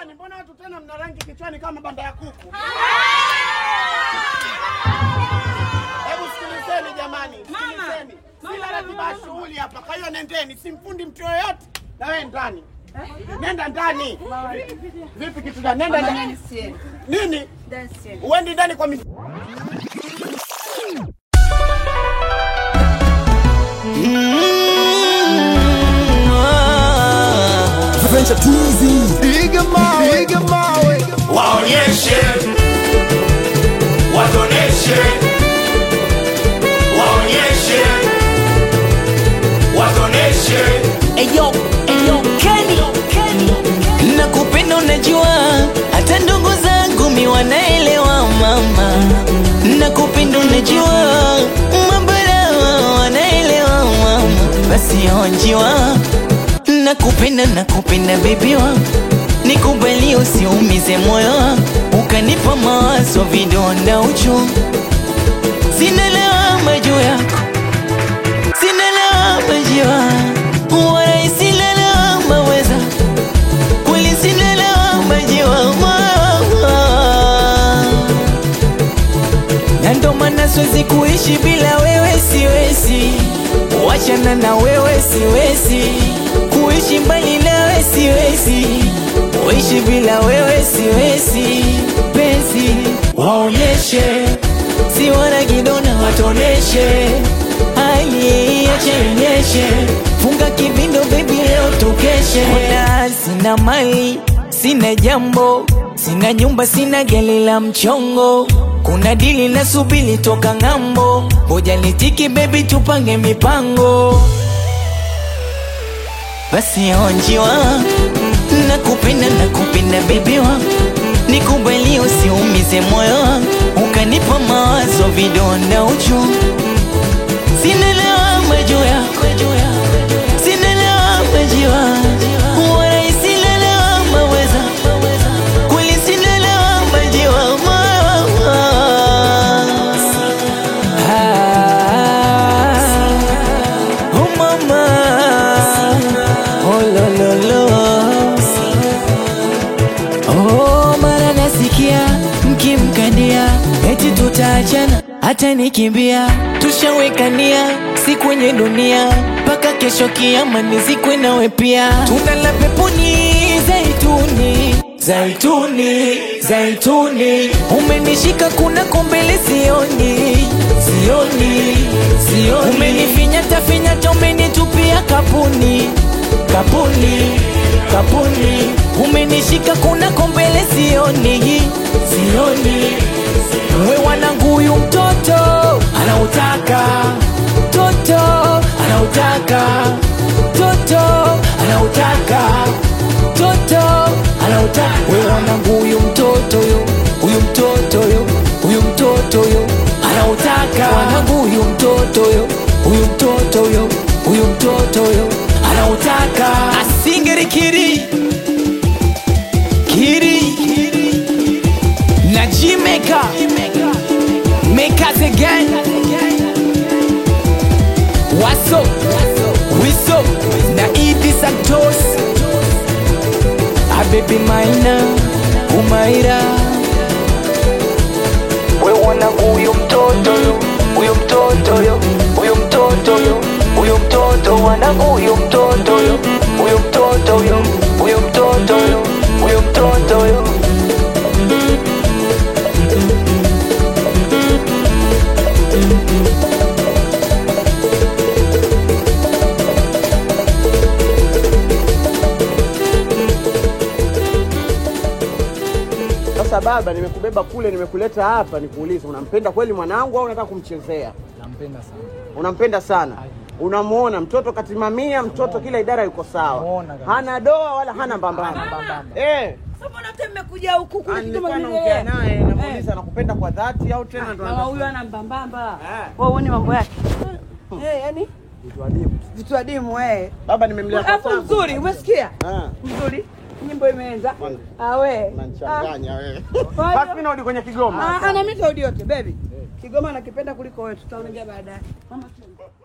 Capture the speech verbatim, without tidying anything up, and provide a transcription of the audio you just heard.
Jamani, mbona watu tena mna rangi kichwani kama banda ya kuku? Hebu sikilizeni jamani, sikilizeni. Sina ratiba ya shughuli hapa, kwa hiyo nendeni, simfundi mtu yoyote. Na wewe ndani. Nenda ndani. Vipi kitu gani? Nenda ndani. Nini? Dance. Uende ndani kwa mimi. Venture Teasy, piga mawe, piga mawe. Waonyeshe, watoneshe, waonyeshe, watoneshe. Eyo, eyo, Kenny, Kenny. Nakupenda unajua, hata ndugu zangu mi wanaelewa mama. Nakupenda unajua, mabara wanaelewa mama. Basi onjiwa, nakupenda nakupenda baby wangu, nikubali usiumize moyo, ukanipa mawazo vidonda uchu. Sina lawama juu yako, sina lawama juu yako, wala sina lawama weza, kweli sina lawama juu yako. Na ndo maana siwezi kuishi bila wewe, siwezi wachana na wewe, siwezi kuishi mbali nawe, siwezi kuishi bila wewe, siwezi penzi. Waonyeshe, si wana kidona watoneshe, hali ache inyeshe, funga kibindo baby leo tukeshe. Kuna sina mali, sina jambo, sina nyumba, sina gari la mchongo, kuna dili na subili toka ngambo, ngoja nitiki baby tupange mipango. Basi onjiwa, nakupenda nakupenda baby wangu, nikubali usiumize moyo, ukanipa mawazo vidonda uchu. Sina lawama juu yako, sina lawama juu yako, wala sina lawama weza, kweli sina lawama juu yako. Oh mama, oh lo lo lo, oh mara nasikia mkimkandia eti tutaachana, hata nikimbia tushawekania si kwenye dunia, paka kesho kiyama nizikwe nawe pia. Tunala peponi zaituni, zaituni, zaituni, umenishika kuna kombele sioni, sioni, sioni, umenifinya tafinya tomeni tupia kapuni, kapuni, kapuni, umenishika kuna kombele sioni, sioni. We wanangu huyu mtoto anautaka, toto anautaka, toto anautaka, toto anautaka. We wanangu huyu mtoto yo, huyu mtoto yo, huyu mtoto yo anautaka. Wanangu huyu mtoto yo, huyu mtoto yo, huyu mtoto yo anautaka. Asingeri kiri, kiri, na Jimeka, make us again. What's up? What's up? Na Idi Santos, a baby maina, umaira. We wanna huyu mtoto yo, huyu mtoto yo, huyu mtoto yo, huyu mtoto, wana huyu mtoto yo, huyu mtoto yo, huyu mtoto yo, huyu mtoto yo. Sasa baba, nimekubeba kule, nimekuleta hapa nikuulize, unampenda kweli mwanangu au unataka kumchezea? Nampenda sana. Unampenda sana. Unamuona mtoto katimamia, mtoto kila idara yuko sawa. Hana doa wala hana mbambamba. Eh. Sasa mbona wote mmekuja huku kule kidogo niongea naye, namuuliza anakupenda kwa dhati au tena ndo anataka. Huyu ana mbambamba. Wewe uone mambo yake. Eh, yani vitu adimu. Vitu adimu eh. Baba nimemlea kwa sababu. Mzuri, umesikia? Ah. Mzuri. Nyimbo imeanza. Ah wewe. Unanichanganya wewe. Basi mimi narudi kwenye Kigoma. Ah, ana mimi narudi yote baby. Kigoma nakipenda kuliko wewe, tutaongea baadaye. Mama